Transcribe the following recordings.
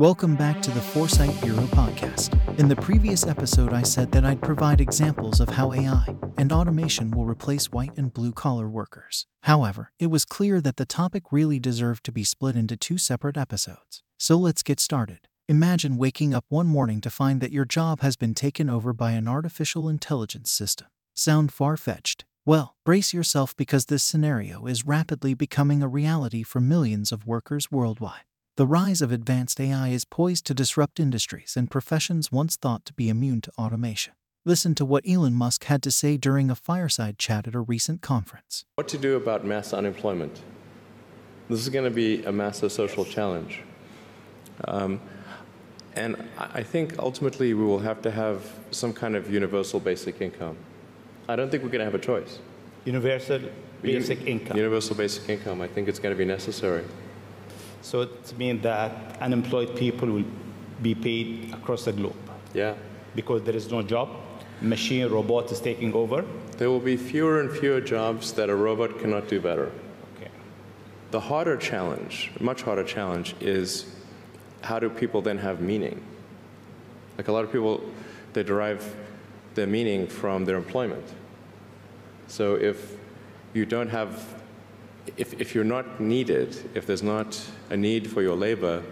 Welcome back to the Foresight Bureau podcast. In the previous episode, I said that I'd provide examples of how AI and automation will replace white and blue-collar workers. However, it was clear that the topic really deserved to be split into two separate episodes. So let's get started. Imagine waking up one morning to find that your job has been taken over by an artificial intelligence system. Sound far-fetched? Well, brace yourself because this scenario is rapidly becoming a reality for millions of workers worldwide. The rise of advanced AI is poised to disrupt industries and professions once thought to be immune to automation. Listen to what Elon Musk had to say during a fireside chat at a recent conference. What to do about mass unemployment? This is going to be a massive social challenge. And I think ultimately we will have to have some kind of universal basic income. I don't think we're going to have a choice. Universal basic income. Universal basic income. I think it's going to be necessary. So it means that unemployed people will be paid across the globe. Yeah. Because there is no job, machine, robot is taking over. There will be fewer and fewer jobs that a robot cannot do better. Okay. The harder challenge, much harder challenge, is how do people then have meaning? Like a lot of people, they derive their meaning from their employment. So if you don't have, if you're not needed, if there's not a need for your labor,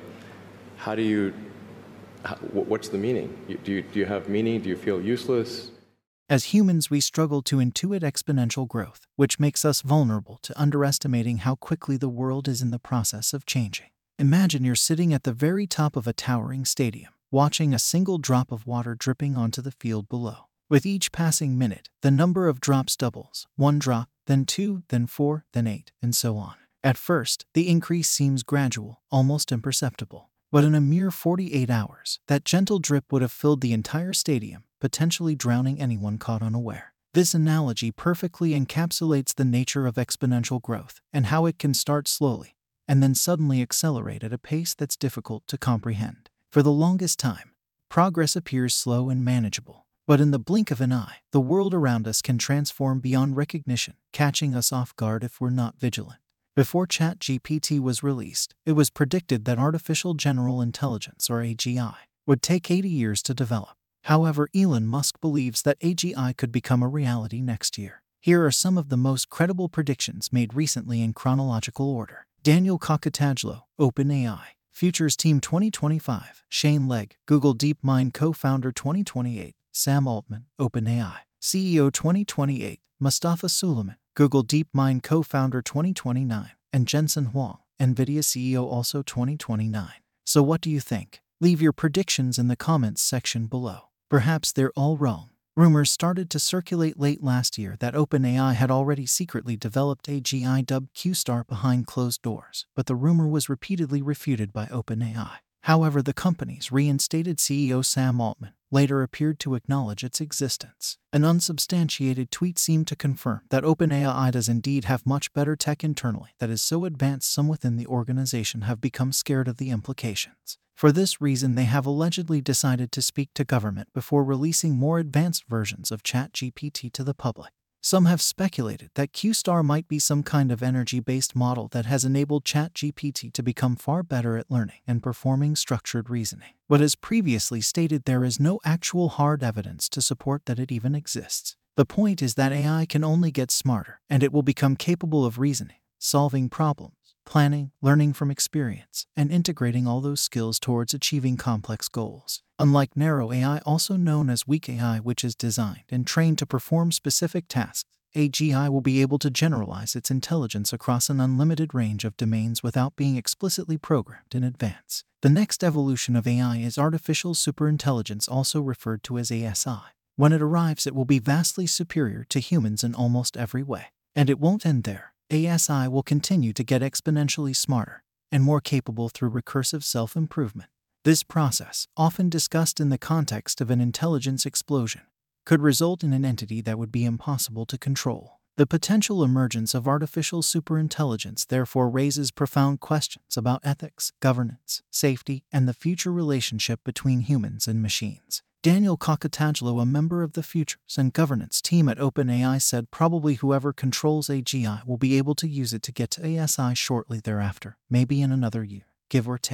what's the meaning? Do you have meaning? Do you feel useless? As humans, we struggle to intuit exponential growth, which makes us vulnerable to underestimating how quickly the world is in the process of changing. Imagine you're sitting at the very top of a towering stadium, watching a single drop of water dripping onto the field below. With each passing minute, the number of drops doubles. 1 drop, then 2, then 4, then 8, and so on. At first, the increase seems gradual, almost imperceptible. But in a mere 48 hours, that gentle drip would have filled the entire stadium, potentially drowning anyone caught unaware. This analogy perfectly encapsulates the nature of exponential growth and how it can start slowly and then suddenly accelerate at a pace that's difficult to comprehend. For the longest time, progress appears slow and manageable. But in the blink of an eye, the world around us can transform beyond recognition, catching us off guard if we're not vigilant. Before ChatGPT was released, it was predicted that artificial general intelligence, or AGI, would take 80 years to develop. However, Elon Musk believes that AGI could become a reality next year. Here are some of the most credible predictions made recently in chronological order. Daniel Kokotajlo, OpenAI. Futures Team 2025, Shane Legg, Google DeepMind co-founder 2028, Sam Altman, OpenAI, CEO 2028, Mustafa Suleyman, Google DeepMind co-founder 2029, and Jensen Huang, NVIDIA CEO also 2029. So what do you think? Leave your predictions in the comments section below. Perhaps they're all wrong. Rumors started to circulate late last year that OpenAI had already secretly developed AGI dubbed QStar behind closed doors, but the rumor was repeatedly refuted by OpenAI. However, the company's reinstated CEO Sam Altman later appeared to acknowledge its existence. An unsubstantiated tweet seemed to confirm that OpenAI does indeed have much better tech internally that is so advanced some within the organization have become scared of the implications. For this reason, they have allegedly decided to speak to government before releasing more advanced versions of ChatGPT to the public. Some have speculated that QStar might be some kind of energy-based model that has enabled ChatGPT to become far better at learning and performing structured reasoning. But as previously stated, there is no actual hard evidence to support that it even exists. The point is that AI can only get smarter, and it will become capable of reasoning, solving problems, planning, learning from experience, and integrating all those skills towards achieving complex goals. Unlike narrow AI, also known as weak AI, which is designed and trained to perform specific tasks, AGI will be able to generalize its intelligence across an unlimited range of domains without being explicitly programmed in advance. The next evolution of AI is artificial superintelligence, also referred to as ASI. When it arrives, it will be vastly superior to humans in almost every way. And it won't end there. ASI will continue to get exponentially smarter and more capable through recursive self-improvement. This process, often discussed in the context of an intelligence explosion, could result in an entity that would be impossible to control. The potential emergence of artificial superintelligence therefore raises profound questions about ethics, governance, safety, and the future relationship between humans and machines. Daniel Kokotajlo, a member of the Futures and Governance team at OpenAI, said probably whoever controls AGI will be able to use it to get to ASI shortly thereafter, maybe in another year, give or take.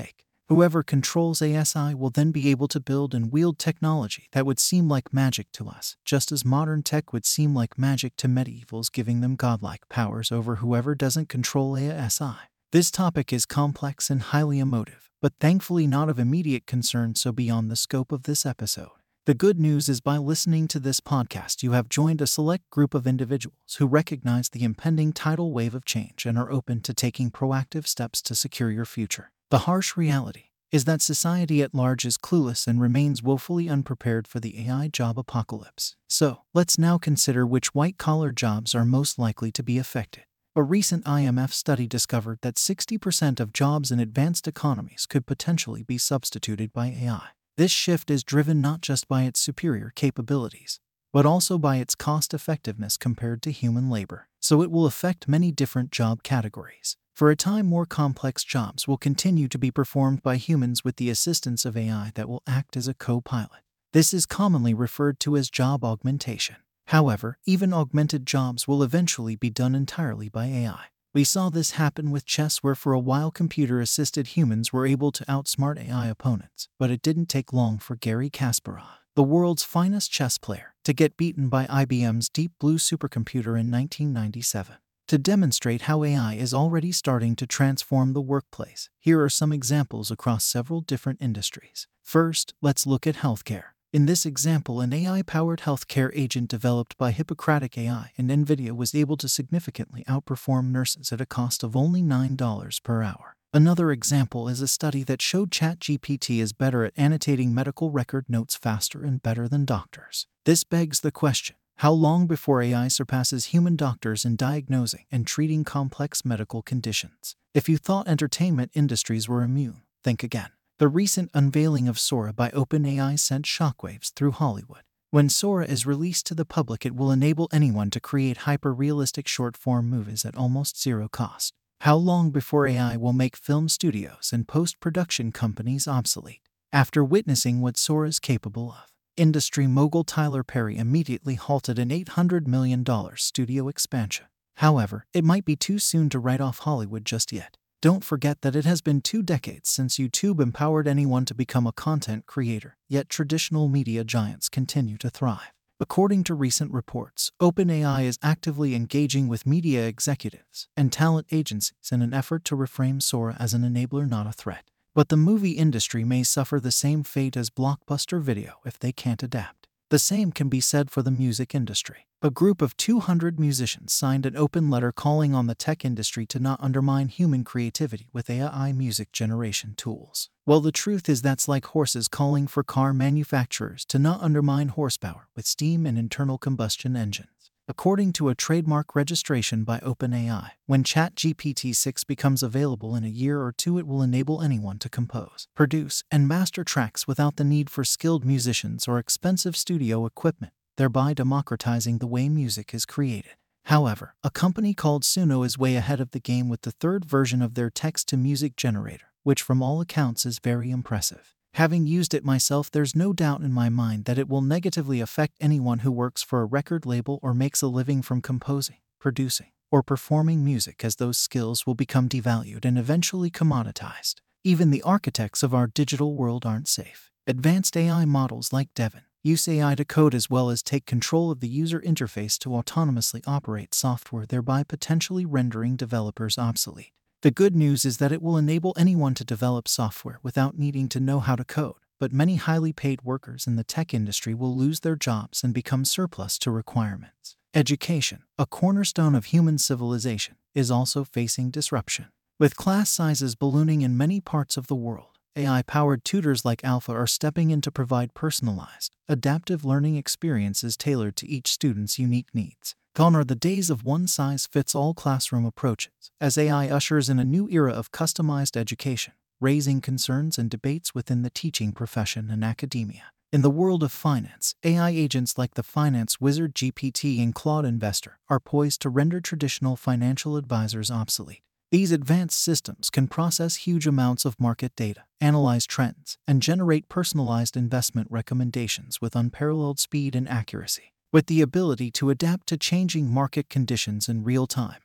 Whoever controls ASI will then be able to build and wield technology that would seem like magic to us, just as modern tech would seem like magic to medievals, giving them godlike powers over whoever doesn't control ASI. This topic is complex and highly emotive, but thankfully not of immediate concern, so beyond the scope of this episode. The good news is, by listening to this podcast, you have joined a select group of individuals who recognize the impending tidal wave of change and are open to taking proactive steps to secure your future. The harsh reality is that society at large is clueless and remains woefully unprepared for the AI job apocalypse. So, let's now consider which white-collar jobs are most likely to be affected. A recent IMF study discovered that 60% of jobs in advanced economies could potentially be substituted by AI. This shift is driven not just by its superior capabilities, but also by its cost-effectiveness compared to human labor. So it will affect many different job categories. For a time, more complex jobs will continue to be performed by humans with the assistance of AI that will act as a co-pilot. This is commonly referred to as job augmentation. However, even augmented jobs will eventually be done entirely by AI. We saw this happen with chess, where for a while computer-assisted humans were able to outsmart AI opponents, but it didn't take long for Garry Kasparov, the world's finest chess player, to get beaten by IBM's Deep Blue supercomputer in 1997. To demonstrate how AI is already starting to transform the workplace, here are some examples across several different industries. First, let's look at healthcare. In this example, an AI-powered healthcare agent developed by Hippocratic AI and NVIDIA was able to significantly outperform nurses at a cost of only $9 per hour. Another example is a study that showed ChatGPT is better at annotating medical record notes faster and better than doctors. This begs the question: how long before AI surpasses human doctors in diagnosing and treating complex medical conditions? If you thought entertainment industries were immune, think again. The recent unveiling of Sora by OpenAI sent shockwaves through Hollywood. When Sora is released to the public, it will enable anyone to create hyper-realistic short-form movies at almost zero cost. How long before AI will make film studios and post-production companies obsolete? After witnessing what Sora is capable of, industry mogul Tyler Perry immediately halted an $800 million studio expansion. However, it might be too soon to write off Hollywood just yet. Don't forget that it has been 2 decades since YouTube empowered anyone to become a content creator, yet traditional media giants continue to thrive. According to recent reports, OpenAI is actively engaging with media executives and talent agencies in an effort to reframe Sora as an enabler, not a threat. But the movie industry may suffer the same fate as Blockbuster Video if they can't adapt. The same can be said for the music industry. A group of 200 musicians signed an open letter calling on the tech industry to not undermine human creativity with AI music generation tools. Well, the truth is that's like horses calling for car manufacturers to not undermine horsepower with steam and internal combustion engines. According to a trademark registration by OpenAI, when ChatGPT 6 becomes available in a year or 2, it will enable anyone to compose, produce, and master tracks without the need for skilled musicians or expensive studio equipment, thereby democratizing the way music is created. However, a company called Suno is way ahead of the game with the 3rd version of their text-to-music generator, which from all accounts is very impressive. Having used it myself, there's no doubt in my mind that it will negatively affect anyone who works for a record label or makes a living from composing, producing, or performing music, as those skills will become devalued and eventually commoditized. Even the architects of our digital world aren't safe. Advanced AI models like Devin use AI to code as well as take control of the user interface to autonomously operate software, thereby potentially rendering developers obsolete. The good news is that it will enable anyone to develop software without needing to know how to code, but many highly paid workers in the tech industry will lose their jobs and become surplus to requirements. Education, a cornerstone of human civilization, is also facing disruption. With class sizes ballooning in many parts of the world, AI-powered tutors like Alpha are stepping in to provide personalized, adaptive learning experiences tailored to each student's unique needs. Gone are the days of one-size-fits-all classroom approaches, as AI ushers in a new era of customized education, raising concerns and debates within the teaching profession and academia. In the world of finance, AI agents like the finance wizard GPT and Claude Investor are poised to render traditional financial advisors obsolete. These advanced systems can process huge amounts of market data, analyze trends, and generate personalized investment recommendations with unparalleled speed and accuracy. With the ability to adapt to changing market conditions in real time,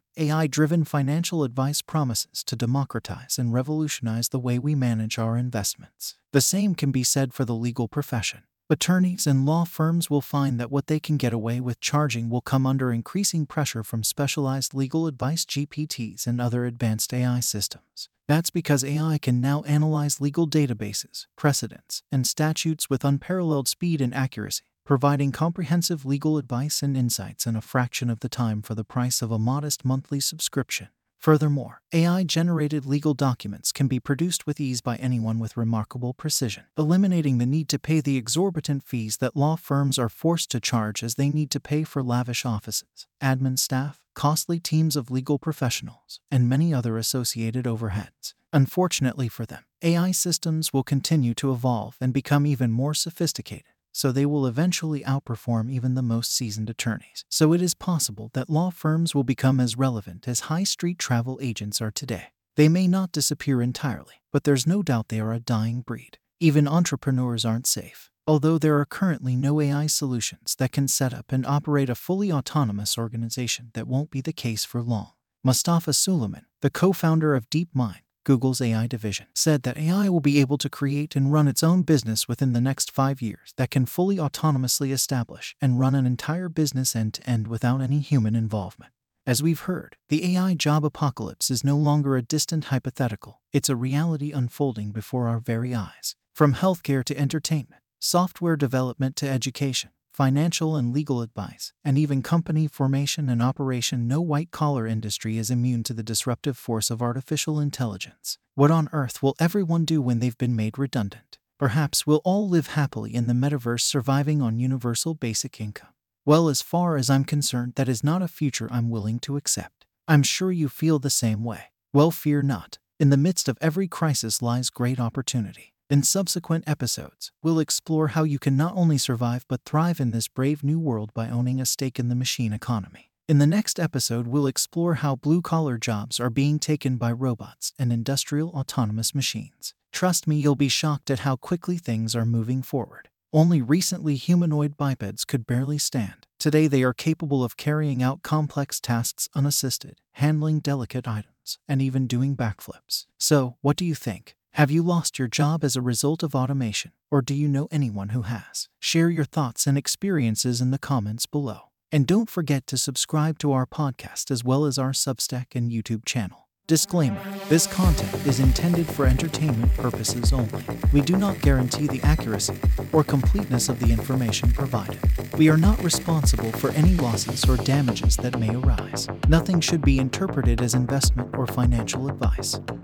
AI-driven financial advice promises to democratize and revolutionize the way we manage our investments. The same can be said for the legal profession. Attorneys and law firms will find that what they can get away with charging will come under increasing pressure from specialized legal advice GPTs and other advanced AI systems. That's because AI can now analyze legal databases, precedents, and statutes with unparalleled speed and accuracy, providing comprehensive legal advice and insights in a fraction of the time for the price of a modest monthly subscription. Furthermore, AI-generated legal documents can be produced with ease by anyone with remarkable precision, eliminating the need to pay the exorbitant fees that law firms are forced to charge as they need to pay for lavish offices, admin staff, costly teams of legal professionals, and many other associated overheads. Unfortunately for them, AI systems will continue to evolve and become even more sophisticated, so they will eventually outperform even the most seasoned attorneys. So it is possible that law firms will become as relevant as high-street travel agents are today. They may not disappear entirely, but there's no doubt they are a dying breed. Even entrepreneurs aren't safe. Although there are currently no AI solutions that can set up and operate a fully autonomous organization, that won't be the case for long. Mustafa Suleyman, the co-founder of DeepMind, Google's AI division, said that AI will be able to create and run its own business within the next 5 years that can fully autonomously establish and run an entire business end-to-end without any human involvement. As we've heard, the AI job apocalypse is no longer a distant hypothetical. It's a reality unfolding before our very eyes. From healthcare to entertainment, software development to education, financial and legal advice, and even company formation and operation, no white-collar industry is immune to the disruptive force of artificial intelligence. What on earth will everyone do when they've been made redundant? Perhaps we'll all live happily in the metaverse, surviving on universal basic income. Well, as far as I'm concerned, that is not a future I'm willing to accept. I'm sure you feel the same way. Well, fear not. In the midst of every crisis lies great opportunity. In subsequent episodes, we'll explore how you can not only survive but thrive in this brave new world by owning a stake in the machine economy. In the next episode, we'll explore how blue-collar jobs are being taken by robots and industrial autonomous machines. Trust me, you'll be shocked at how quickly things are moving forward. Only recently, humanoid bipeds could barely stand. Today, they are capable of carrying out complex tasks unassisted, handling delicate items, and even doing backflips. So, what do you think? Have you lost your job as a result of automation, or do you know anyone who has? Share your thoughts and experiences in the comments below. And don't forget to subscribe to our podcast as well as our Substack and YouTube channel. Disclaimer: this content is intended for entertainment purposes only. We do not guarantee the accuracy or completeness of the information provided. We are not responsible for any losses or damages that may arise. Nothing should be interpreted as investment or financial advice.